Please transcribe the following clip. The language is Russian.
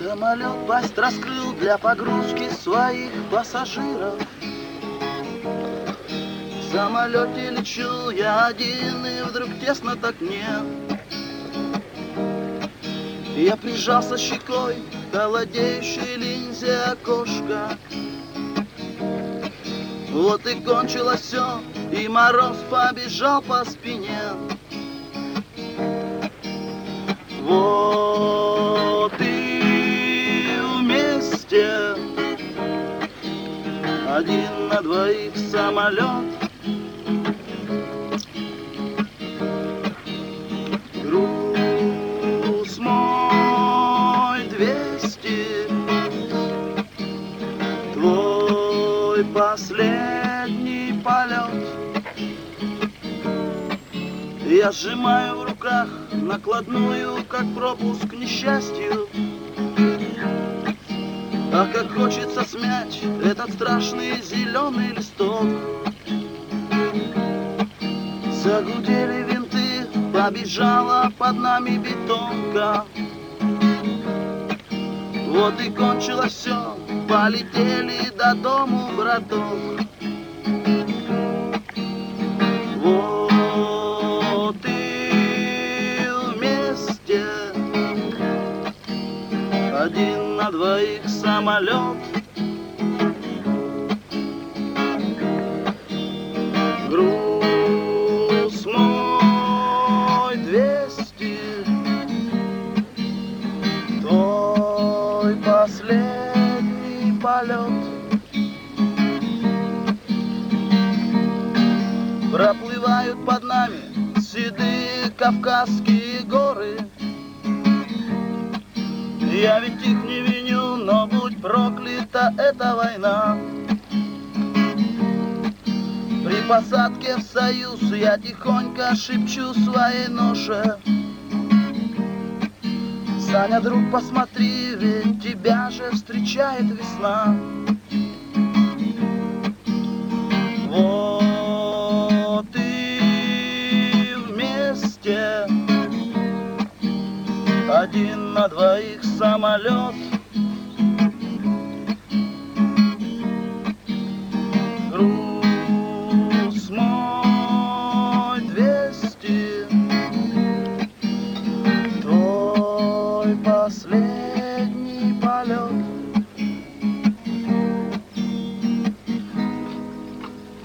Самолет пасть раскрыл для погрузки своих пассажиров. В самолете лечу я один, и вдруг тесно так мне. Я прижался щекой к холодеющей линзе окошка. Вот и кончилось все, и мороз побежал по спине. Вот и вместе один на двоих самолет. Груз мой 200, твой последний полет. Я сжимаю в руках накладную, как пропуск к несчастью. А как хочется смять этот страшный зеленый листок. Загудели винты, побежала под нами бетонка. Вот и кончилось все, полетели до дому, браток. Вот и вместе один на двоих самолет. Груз мой 200, твой последний полет. Проплывают под нами седые Кавказские горы. Я ведь их не виню, но будь проклята эта война. При посадке в Союз я тихонько шепчу своей ноше: Саня, друг, посмотри, ведь тебя же встречает весна. Вот и вместе один на двоих самолет.